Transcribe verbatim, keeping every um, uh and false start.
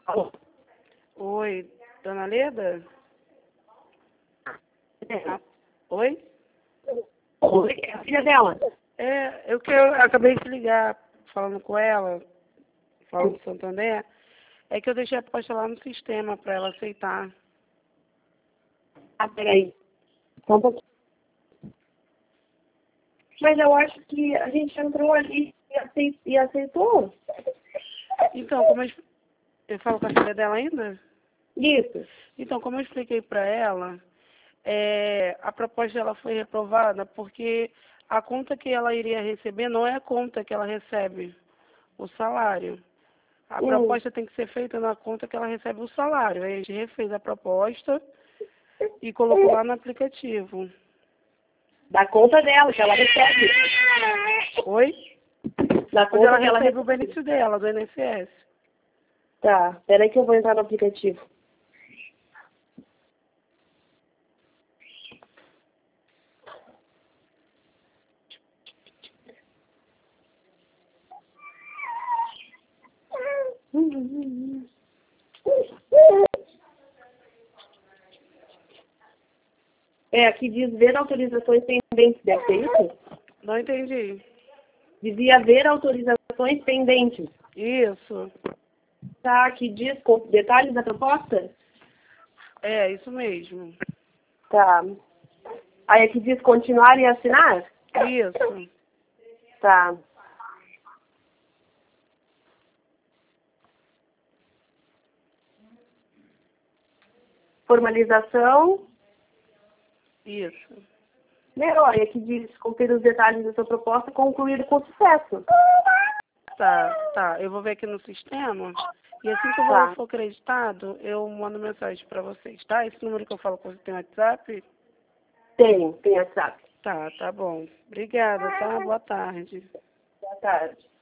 Alô? Oi, dona Leda? É. Ah, oi? Oi, é a filha dela. É, eu que eu acabei de ligar falando com ela, falando do Santander, é que eu deixei a aposta lá no sistema para ela aceitar. Ah, peraí. Só um pouquinho. Mas eu acho que a gente entrou ali e acei- e aceitou. Então, como eu, es- eu falo com a filha dela ainda? Isso. Então, como eu expliquei para ela, é, a proposta dela foi reprovada porque a conta que ela iria receber não é a conta que ela recebe, o salário. A Hum. proposta tem que ser feita na conta que ela recebe o salário. Aí a gente refez a proposta e colocou lá no aplicativo. Da conta dela, que ela recebe. Oi? Da Onde ela conta que ela recebe o recebe. benefício dela, do I N S S. Tá, peraí que eu vou entrar no aplicativo. É, aqui diz ver autorizações pendentes, deve ser isso? Não entendi. Dizia ver autorizações pendentes. Isso. Tá, aqui diz com detalhes da proposta? É, isso mesmo. Tá. Aí aqui diz continuar e assinar? Isso. Tá. Formalização. Isso. Melhor, e aqui diz conferir os detalhes da sua proposta concluído com sucesso. Tá, tá. Eu vou ver aqui no sistema. E assim que o valor Tá. for acreditado, eu mando mensagem para vocês, tá? Esse número que eu falo com você tem WhatsApp? Tem, tem WhatsApp. Tá, tá bom. Obrigada, tá? Boa tarde. Boa tarde.